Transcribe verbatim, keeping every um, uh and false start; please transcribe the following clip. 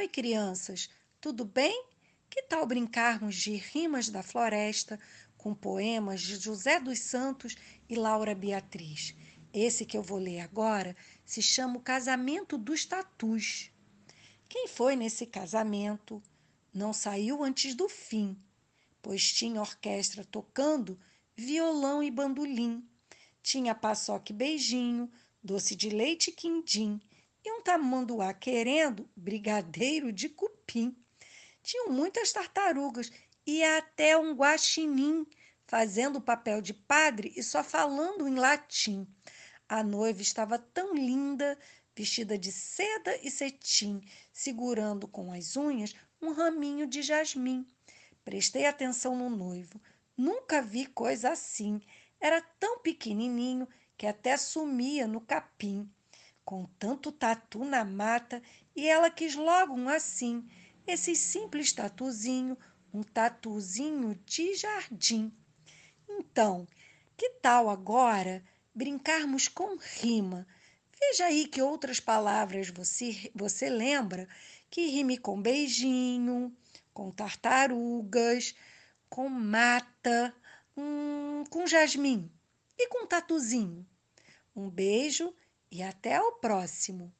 crianças, tudo bem? Que tal brincarmos de rimas da floresta com poemas de José dos Santos e Laura Beatriz? Esse que eu vou ler agora se chama O Casamento dos Tatus. Quem foi nesse casamento não saiu antes do fim, pois tinha orquestra tocando violão e bandolim. Tinha paçoca e beijinho, doce de leite e quindim, e um tamanduá querendo brigadeiro de cupim. Tinham muitas tartarugas e até um guaxinim, fazendo o papel de padre e só falando em latim. A noiva estava tão linda, vestida de seda e cetim, segurando com as unhas um raminho de jasmim. Prestei atenção no noivo. Nunca vi coisa assim. Era tão pequenininho que até sumia no capim. Com tanto tatu na mata, e ela quis logo um assim. Esse simples tatuzinho, um tatuzinho de jardim. Então, que tal agora brincarmos com rima? Veja aí que outras palavras você, você lembra que rime com beijinho, com tartarugas, com mata, hum, com jasmim e com tatuzinho. Um beijo e até o próximo!